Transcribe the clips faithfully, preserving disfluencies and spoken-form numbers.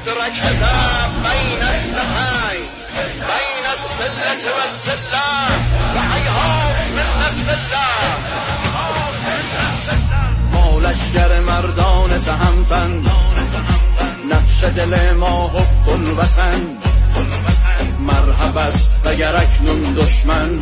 ركز بين اثنتين بين السلة والسلة وهيهات من السلة. ما لشکر مردان تهمتن، نقش دل ما حب الوطن. مرحبا است اگر اکنون دشمن،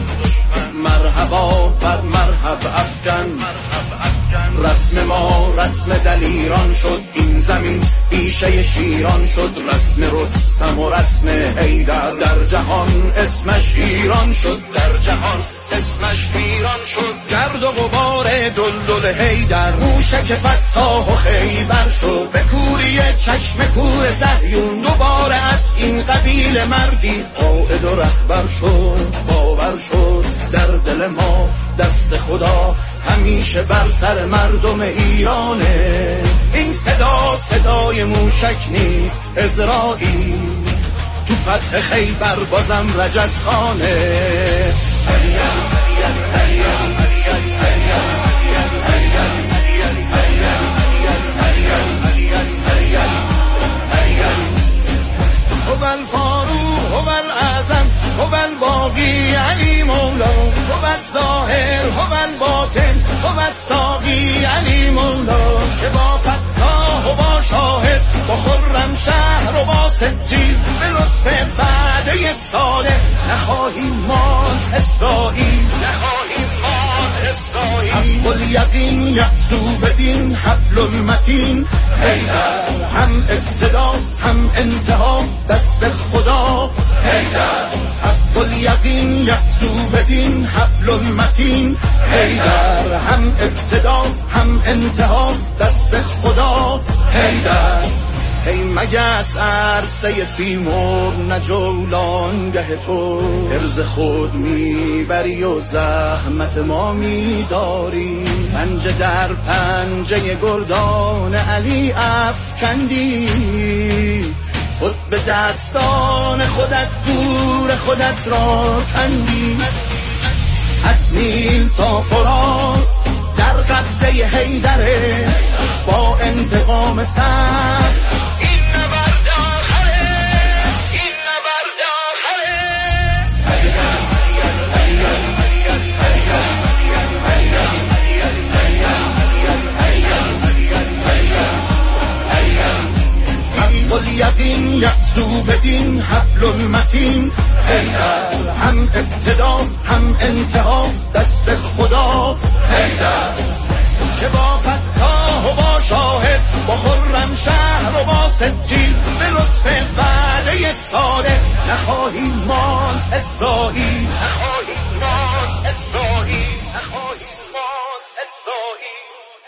مرحبا بر مرحب افکن. رسم ما رسم دلیران شد، این زمین بیشه شیران شد. رسم رستم و رسم حیدر در جهان اسمش ایران شد، در جهان اسمش ایران شد. گرد و غبار دلدل حیدر موشک فتاح و خیبر شد. به کوری چشم کور صهیون دوباره از این قبیل مردی قائد و رهبر شد. باور شد در دل ما دست خدا همیشه بر سر مردم ایرانه. این صدا صدای موشک نیست عزرائیل، تو فتح خیبر بازم رجز خانه. هو الفاروق هو الأعظم هو الباقی علی مولا، هو الظاهر هو الباطن هو الساقی علی مولا. که با فتاح و با شاهد با خرم شهر و با سجیل به لطف وعده صالح نخواهیم ماند اسرائیل، نخواهیم ماند اسرائیل. حق الیقین یأسو بدین حبل المتین حیدر، هم ابتدا هم انتها دست خدا حیدر. حق الیقین یأسو بدین حبل المتین حیدر، هم ابتدا هم انتها دست خدا حیدر. ای مگس عرصه سیمرغ نه جولانگه تو، عرض خود میبری و زحمت ما میداری. پنجه در پنجه گردان علی افکندی، خود به دستان خودت گور خودت را کندی. از نیل تا فرات در قبضه حیدره، با انتقام سر این نبرد آخره، این نبرد آخره. حق الیقین یأسو بدین حبل المتین حیدر، هم ابتدا هم انتها دست خدا حیدر. که با فتاح و با شاهد با خرم شهر و با سجیل به لطف وعده صالح نخواهیم ماند اسرائیل، نخواهیم ماند اسرائیل، نخواهیم ماند اسرائیل.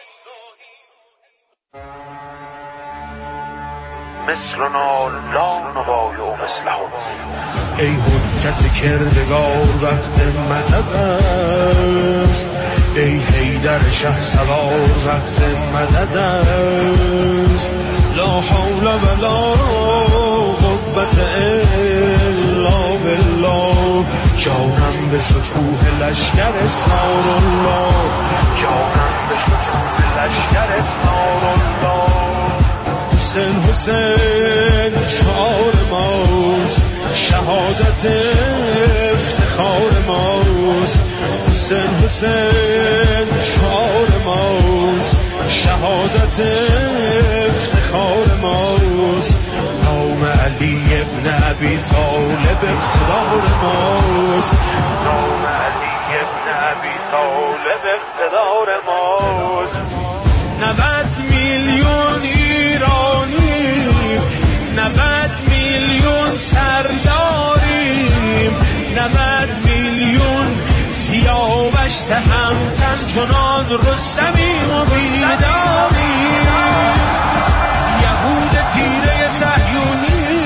مصرنا لا نبایع مثلهم. ای حجت کردگار وقت مدد است، ای حیدر شه سوار وقت مدد است. لا حول ولا قوة الا بالله. جانم به شکوه لشکر سارالله، جانم به شکوه لشکر سارالله. حسین حسین شعار ماست، شهادت افتخار ماست. حسین حسین شعار ماست، شهادت افتخار ماست. نام علی ابن ابی طالب اقتدار ماست، نام علی ابن ابی طالب اقتدار ماست. نود میلیون ایرانی، نود میلیون سرداریم، نود میلیون سیاوش تهمتن چنان رستمیم و بیداریم. یهود تیره صهیونی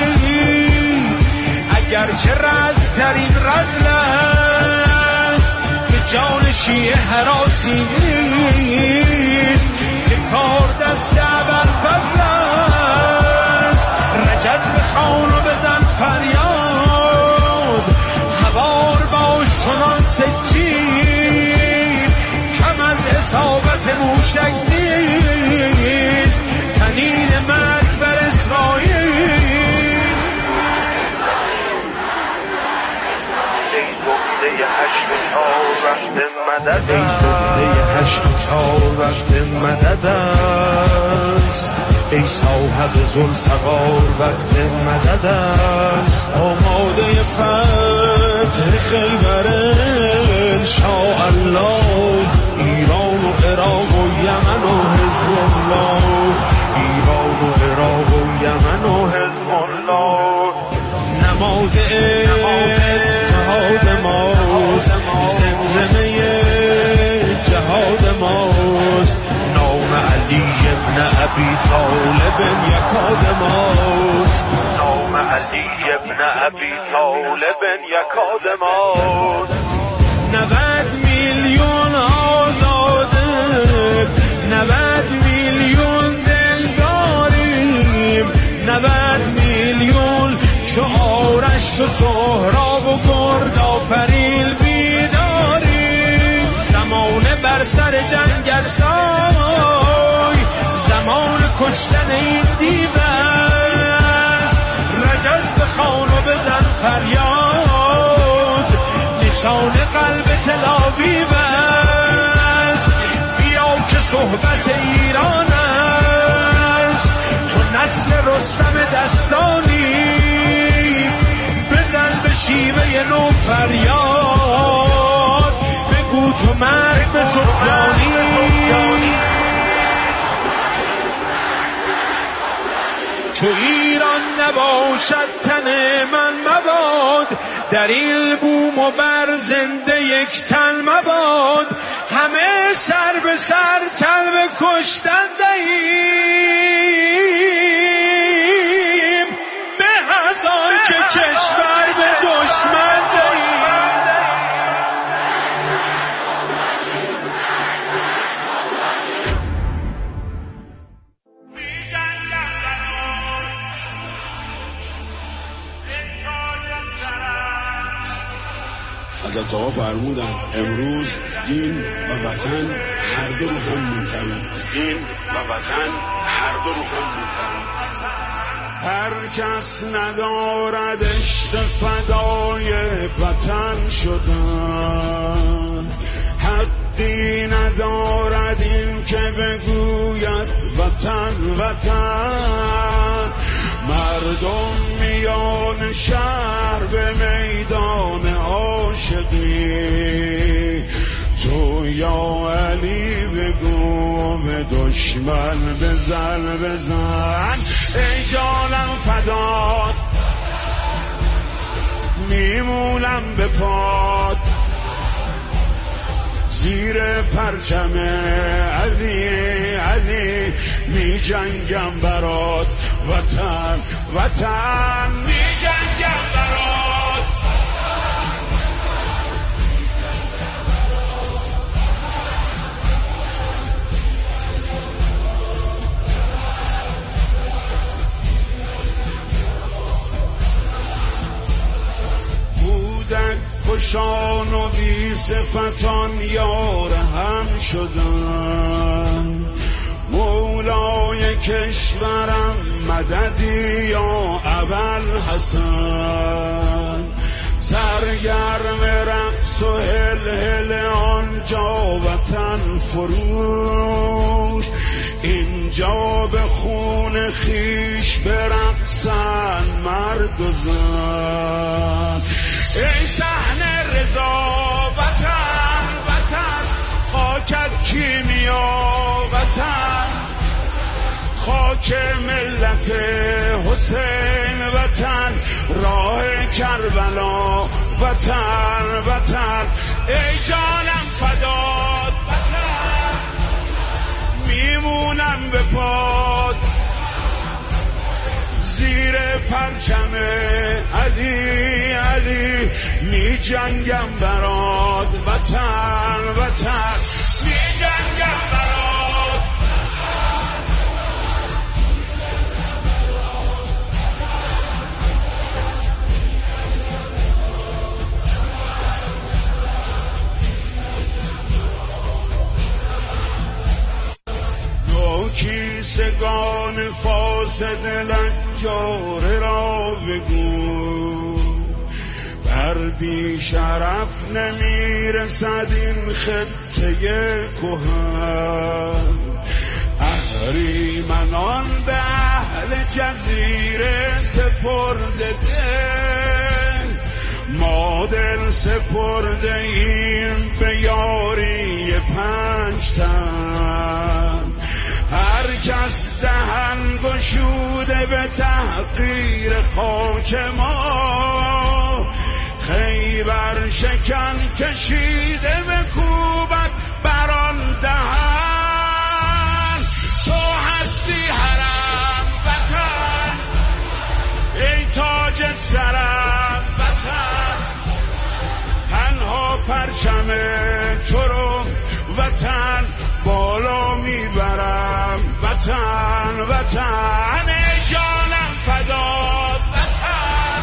اگرچه رزم در این رزل است، به جان شیعه هراسی نیست. که کار دست ابوالفضل است، رجز بخوان و بزن فریاد. هوار باش چنان سجید، کم از اصابت موشک نیست. تنین مرگ بر اسرائیل مدد ای زنده هشت و چهار وقت مدد است، ای صاحب ذوالفقار وقت مدد است. آماده فتح خیبر انشاءالله، ایران و عراق و یمن و حزب الله، ایران و عراق و یمن و حزب الله. نماد اتحاد ماست، زمزمه جهاد ماست، نام علی ابن ابی طالب یکاد ماست، نام علی ابن ابی طالب یکاد ماست. نود میلیون آزاده، نود میلیون دل داریم، نود میلیون چو آرش و سهراب و گرد آفریل بیداریم. زمانه بر سر جنگ است، زمان کشتن این دیو است. رجز بخوان و بزن فریاد، نشان قلب تل آویو است. بیا که صحبت ایران است، تو نسل رستم دستانی، بزن به شیوه نو فریاد، بگو تو مرگ به سفرانی. چو ایران نباشد تن من مباد، در این بوم و بر زنده یک تن مباد. همه سر به سر تن به کشتن دهیم، به از آن که کشور به دشمن دهیم. حضرت آقا فرمودن امروز دین و وطن هر دو رو هم محترم، دین و وطن هر دو رو هم محترم. هر کس ندارد عشق فدای وطن شدن، حدی ندارد این که بگوید وطن وطن. مردم میان شهر به میدان عاشقی، تو یا علی بگو به دشمن بزن بزن. ای جانم فدات میمونم به پاد، زیر پرچم علی علی می جنگم برات وطن وطن، می جنگم برات. کودک کشان و بی صفتان یار هم شدن، مولای کشورم مددی یا ابوالحسن. سرگرم رقص و هل هل آنجا وطن فروش، اینجا به خون خیش برقصن مرد و زن. ای صحن رضا وطن وطن، خاکت کیمیا وطن، خاک ملت حسین وطن، راه کربلا وطن وطن. ای جانم فدات وطن، میمونم به پاد، زیر پرچم علی علی می جنگم برات وطن وطن، می جنگم برات. کیسگان فاسد لنجاره را بگو، بر بی شرف نمیرسد این خطه کهن. اهریمنان به اهل جزیره سپرده دل، ما دل سپرده ایم به یاری پنج تن. هر کس دهن گشوده به تحقیر خاک ما، خیبر شکن کشیده به کوبت بران دهن. تو هستی حرم وطن، ای تاج سرم وطن، تنها پرچم تو رو وطن بالا میبرم. وطن وطن ای جانم فدات، وطن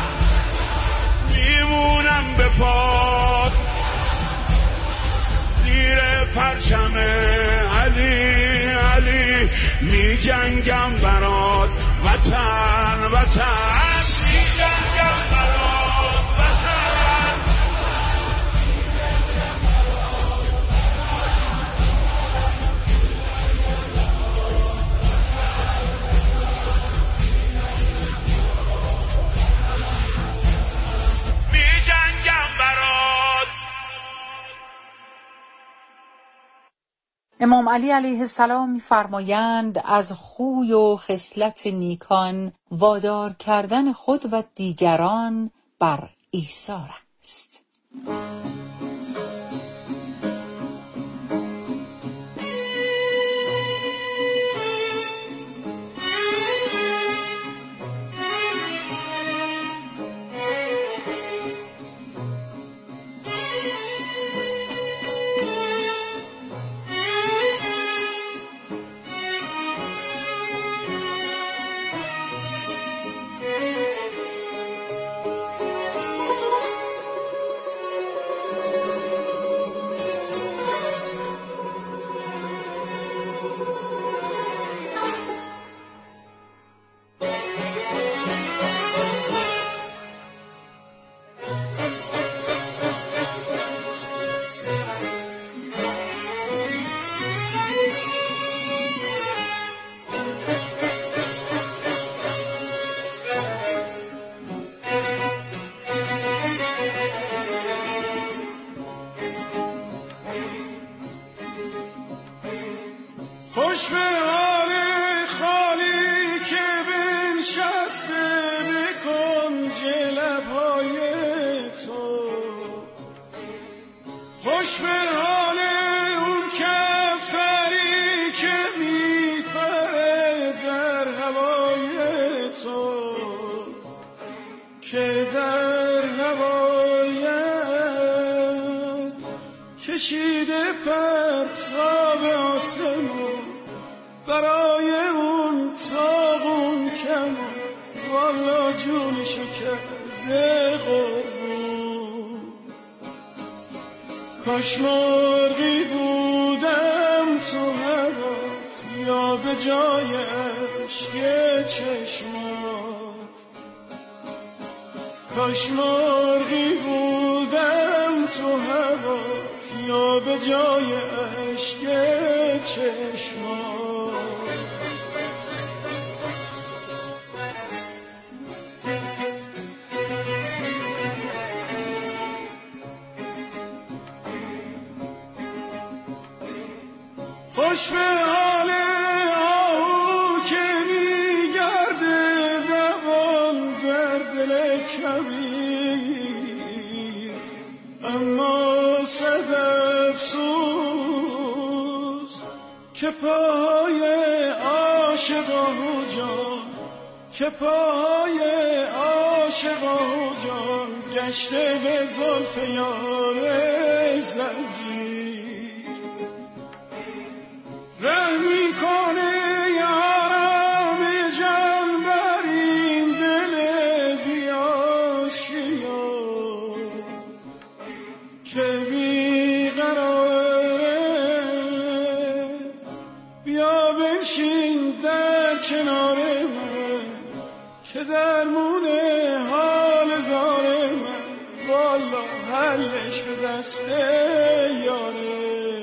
میمونم به پات زیر پرچم علی علی، می جنگم برات وطن وطن، می جنگم برات وطن. می جنگم برات. امام علی علیه السلام می‌فرمایند از خوی و خصلت نیکان وادار کردن خود و دیگران بر ایثار است. خوش به حال خالی که بنشسته به کنج لبهای تو، خوش به حال اون کفتری که میپره در هوای تو، که در هوایت کشیده پرتاب آسمون برای اون تاغون کم، والا جونشو کرده قربون. کاش مرغی بودم تو هوات یا به جای عشق چشمات، کاش مرغی بودم تو هوات یا به جای عشق چشمات. خوش به حال آهو که میگرده دوان در دل کبیر، اما صد افسوس که پای عاشق آهو جان، که پای عاشق آهو جان گشته به زلف یار زنجیر. رحمی کنه یارم جان بر این دل بیاشیا که بیقراره، بیا بنشین در کنار من که درمون حال زار من، والا هر حلش به دست یاره.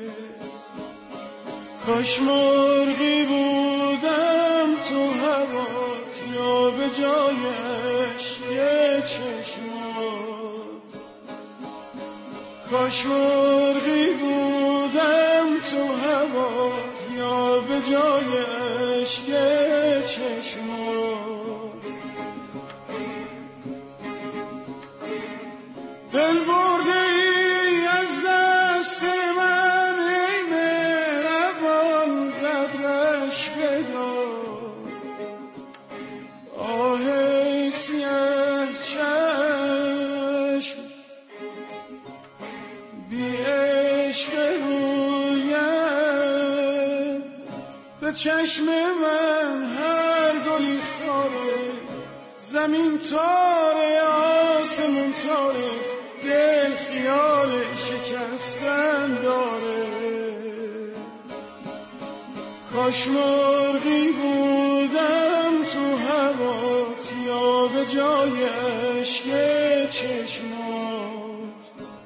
کاش مرغی بودم تو هوات یا به جایش یه چشمات. کاش مرغی بودم تو هوات یا به جایش یه چشمات. دل برده ای از دست من ای مهربان قدرش بدار. آه ای سیه چشم بی عشق رویت، به چشم من هر گلی خاره، زمین تاره آسمون تاره، دل خیال شکستن داره. کاش مرغی بودم تو هوات یا به جایش یه چشمات.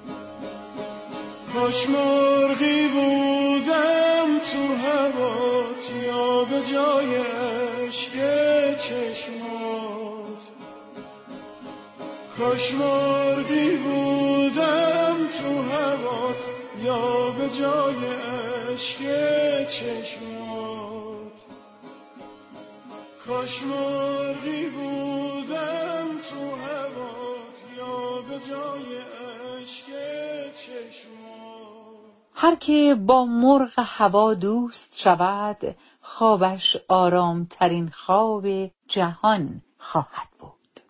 کاش مرغی بودم تو هوات یا به جایش یه چشمات. کاش مرغی بودم تو هوات یا به جای عشق چشمات. کاش مرغی بودم تو هوات یا به جای عشق چشمات. هر که با مرغ هوا دوست شود، خوابش آرام ترین خواب جهان خواهد بود.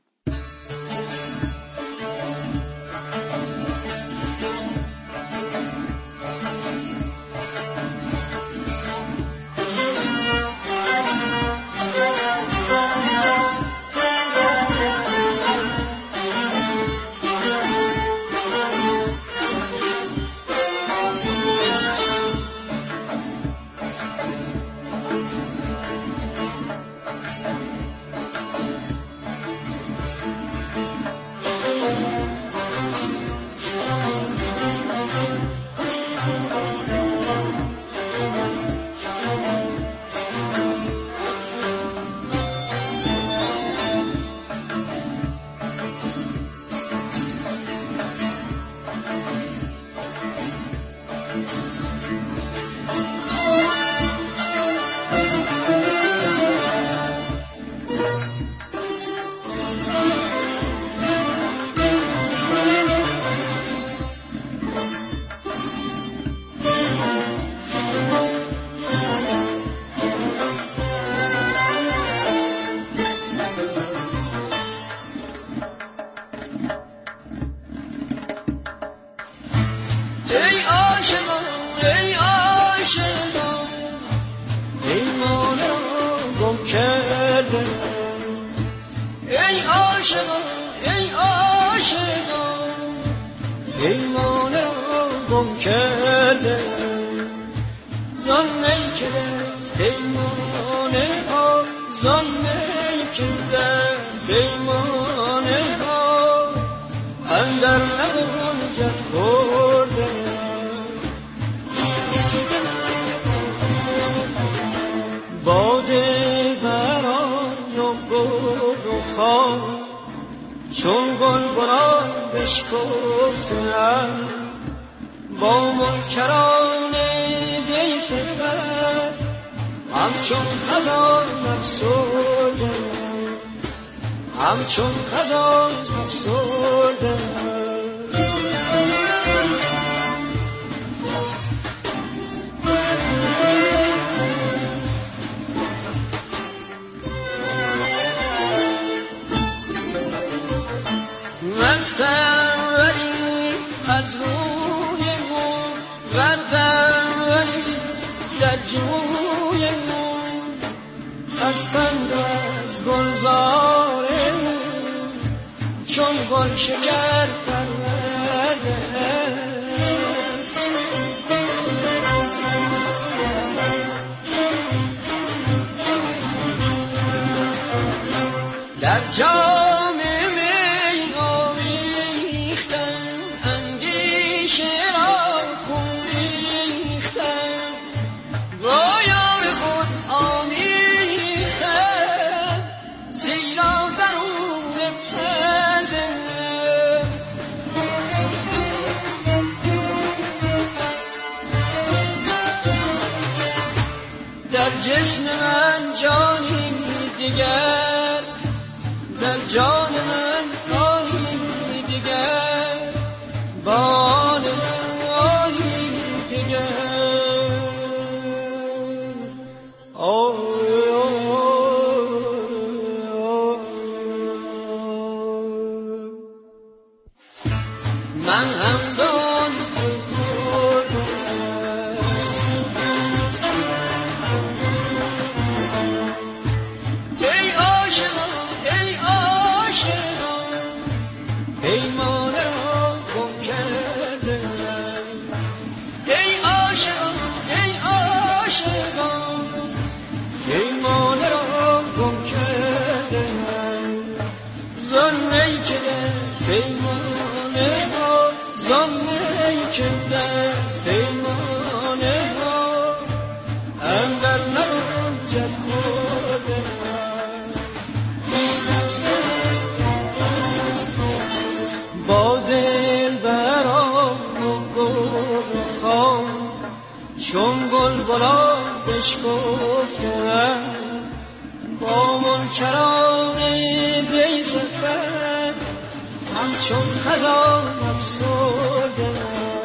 چون گل بران بشکفتن با منکران بی صفت، همچون خزان افسرده همچون خزان افسرده. مستم ولی از روی مون، غرقم ولی در جوی مون، هستند از گلزار چون گل شکر پرورده. در جام می آمیختن در جسم من جانی دیگر، در جان من آنی دیگر، بان آنی دیگر. آی من هم دان ای عاشقان ای عاشقان پیمان را گم کرده، ای عاشقان ای عاشقان پیمان را گم کرده، ظلمی که پیمانه ها، ظلمی که در پیمانه ها اندر نرنجد خورده. با دل برام و گل خان چون گل بلا بشکفتم، با منکران دی سفر همچون خزان افسرده،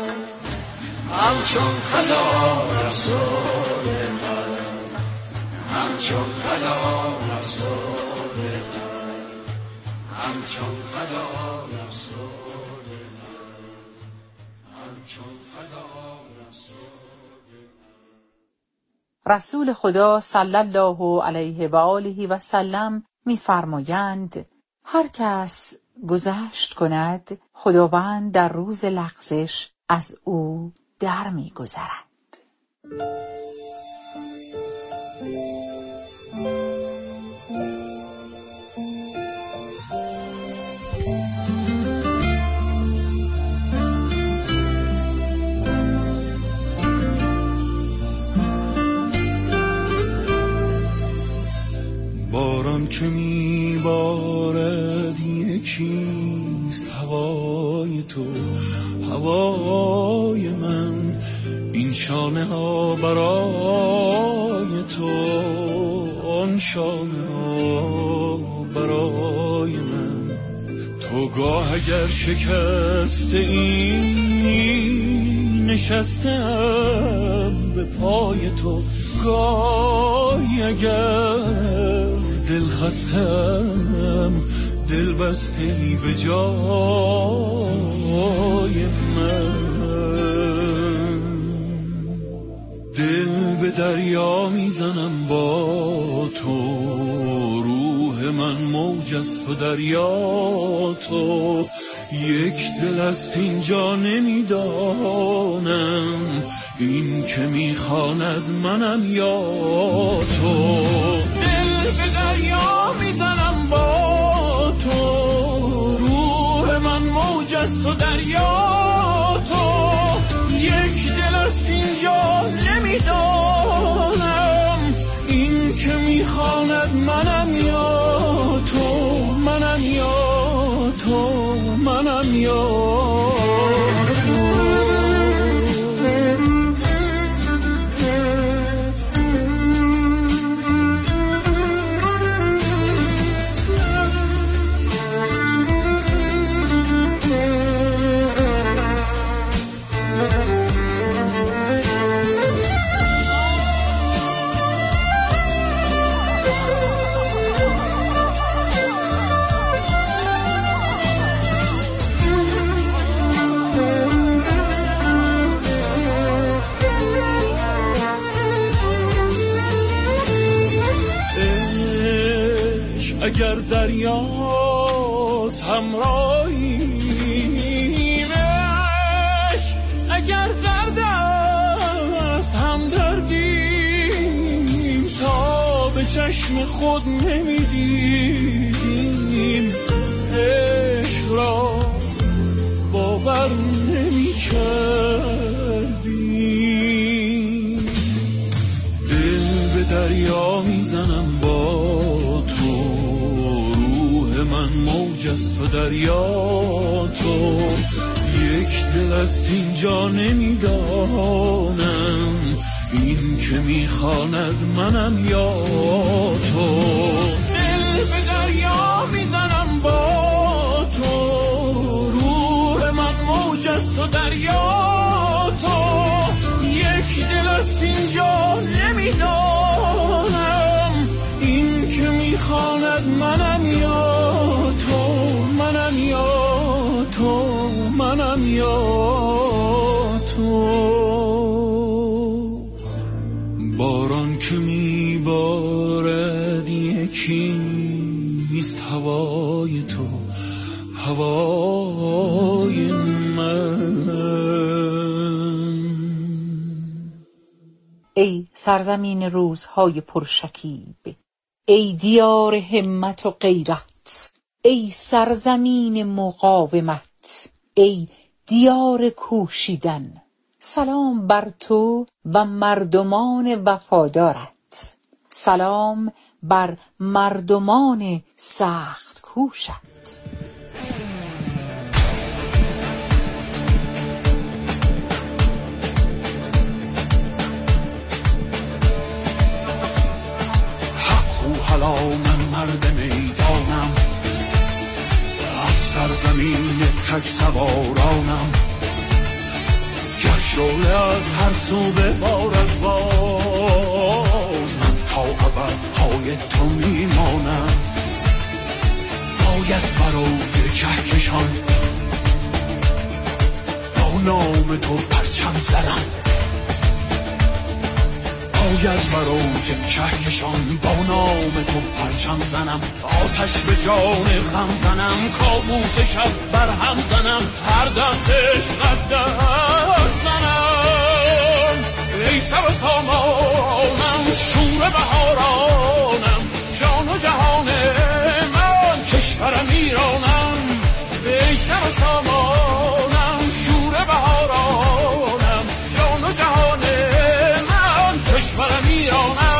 همچون خزان افسرده، همچون خزان افسرده، همچون خزان افسرده، همچون خزان افسرده. رسول خدا صلی الله علیه و آله و سلم می‌فرمایند هر کس گذشت کند خداوند در روز لغزش از او در می‌گذرد. باران که میبارد یکیست هوای تو، هوای من، این شانه ها برای تو، آن شانه ها برای من. تو گاه اگر شکسته این نشستم به پای تو، گاهی اگر دل خستم دل بسته به جای من. دل به دریا میزنم با تو، روح من موج است و دریا تو، یک دل است اینجا نمیدانم این که میخواند منم یا تو. دل به دریا میزنم با تو، روح من موج است و دریا تو، یک دل است اینجا نمیدانم این که میخواند منم یا تو، منم یا تو، منم یا تو. اگر دریاست همراهیمش، اگر درد است همدردیم، تا به چشم خود نمیدیدیم عشق را باور نمی کردیم. دل به دریا میزنم با من موج است و دریا تو، یک دل است اینجا نمیدانم این که میخواند منم یا تو. دل به دریا میزنم با تو، روح من موج است و دریا تو. یک دل است اینجا نمیدانم، این که میخواند منم یا تو، منم یا تو، منم یا تو. باران که میبارد یکیست هوای تو، هوای من. ای سرزمین روزهای پرشکیب، ای دیار همت و غیرت، ای سرزمین مقاومت، ای دیار کوشیدن. سلام بر تو و مردمان وفادارت، سلام بر مردمان سخت کوشت. حالا من مرد میدانم، از سرزمین تک سوارانم. گر شعله از هر سو ببارد باز، من تا ابد پای تو میمانم. باید بر اوج کهکشان با نام تو پرچم زنم. باید بر اوج کهکشان با نام تو پرچم زنم. آتش به جان غم زنم، کابوس شب بر هم زنم. هر دم عشقت در زنم. ای سر و سامانم، شور بهارانم، جان و جهان من، کشورم ایرانم. ای سر و سامانم، شور بهارانم، جان و جهان من، کشورم ایرانم.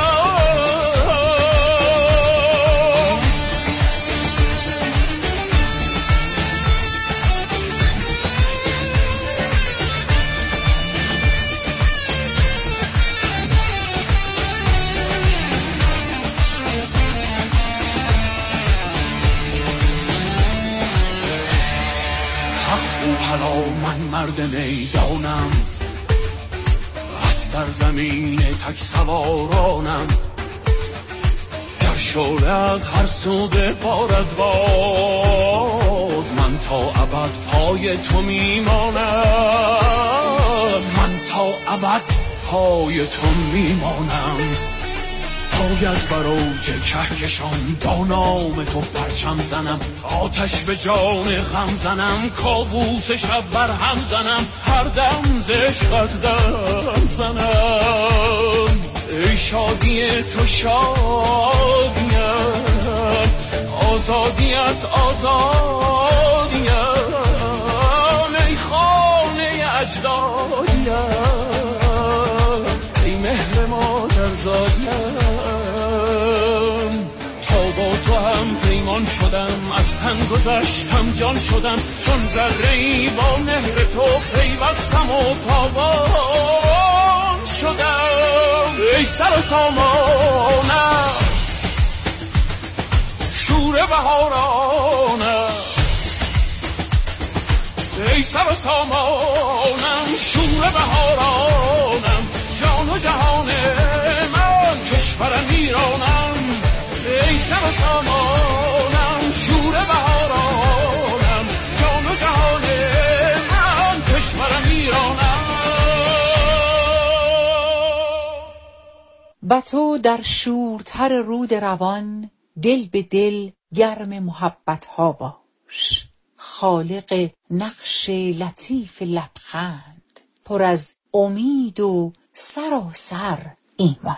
حالا من مرد میدانم، از سرزمین تک سوارانم. گر شعله از هر سو ببارد باز، من تا ابد پای تو میمانم. من تا ابد پای تو میمانم. باید بر اوج کهکشان با نام تو پرچم زنم. آتش به جان غم زنم، کابوس شب بر هم زنم. هر دم ز عشقت در زنم. ای شادی تو شادیم، آزادیت آزادیم. ای خانه اجدادیم، ای مهر مادر زادیم. با تو هم پیمان شدم، از تن گذشتم جان شدم. چون ذره‌ای با مهر تو پیوستم و تابان شدم. ای سر و سامانم، شور بهارانم. ای سر و سامانم، شور بهارانم، جان و جهان من، کشورم ایرانم. ای سر و سامانم، شور بهارانم، جان و جهان من، کشورم ایرانم. و تو در شورتر رود روان، دل به دل گرم محبت ها باش. خالق نقش لطیف لبخند، پر از امید و سراسر ایمان.